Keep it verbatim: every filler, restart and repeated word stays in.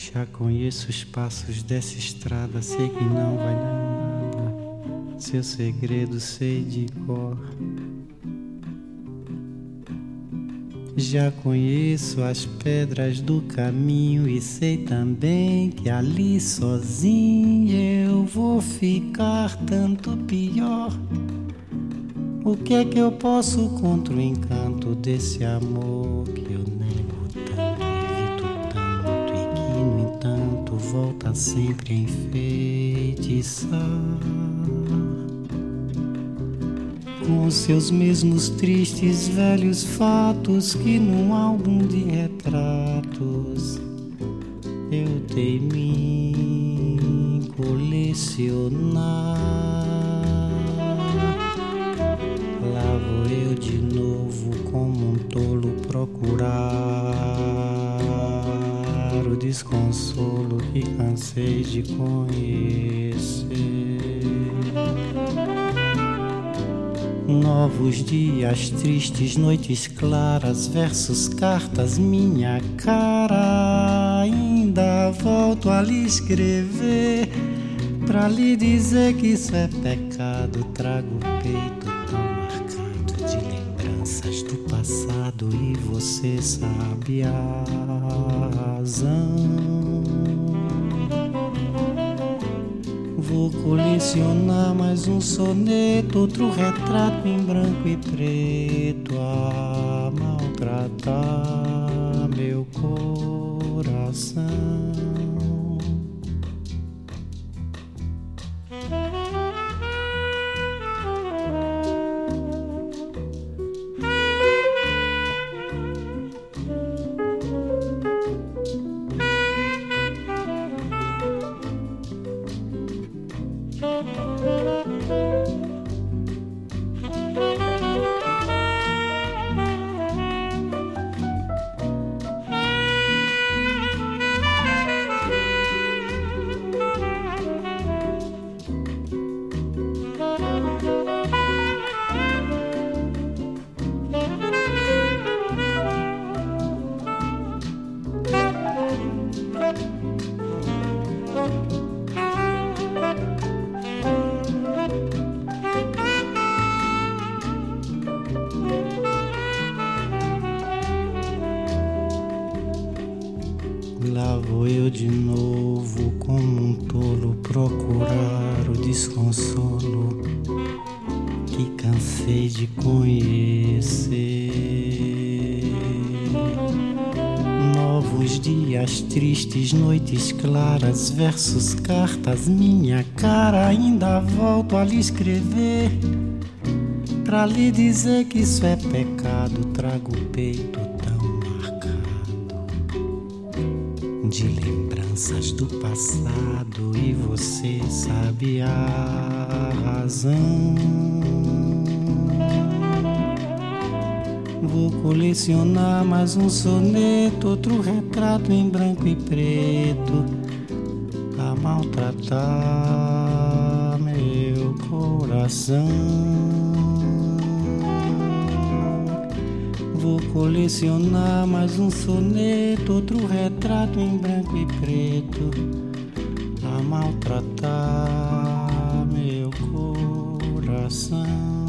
Já conheço os passos dessa estrada, sei que não vai dar nada. Seu segredo sei de cor. Já conheço as pedras do caminho e sei também que ali sozinho eu vou ficar tanto pior. O que é que eu posso contra o encanto desse amor que eu nego tanto, evito tanto e que no entanto volta sempre a enfeitiçar com os seus mesmos tristes velhos fatos que num álbum de retratos eu teimo em colecionar. Lá vou eu de novo como um tolo procurar o desconsolo que cansei de conhecer. Novos dias tristes, noites claras, versos, cartas, minha cara. Ainda volto a lhe escrever pra lhe dizer que isso é pecado. Trago o peito tão marcado de lembranças do passado e você sabe a razão. Vou colecionar mais um soneto, outro retrato em branco e preto a maltratar meu coração. Lá vou eu de novo como um tolo procurar o desconsolo que cansei de conhecer. Novos dias tristes, noites claras, versos, cartas, minha cara. Ainda volto a lhe escrever pra lhe dizer que isso é pecado. Trago o peito de lembranças do passado e você sabe a razão. Vou colecionar mais um soneto, outro retrato em branco e preto a maltratar meu coração. Vou colecionar mais um soneto, outro retrato em branco e preto a maltratar meu coração.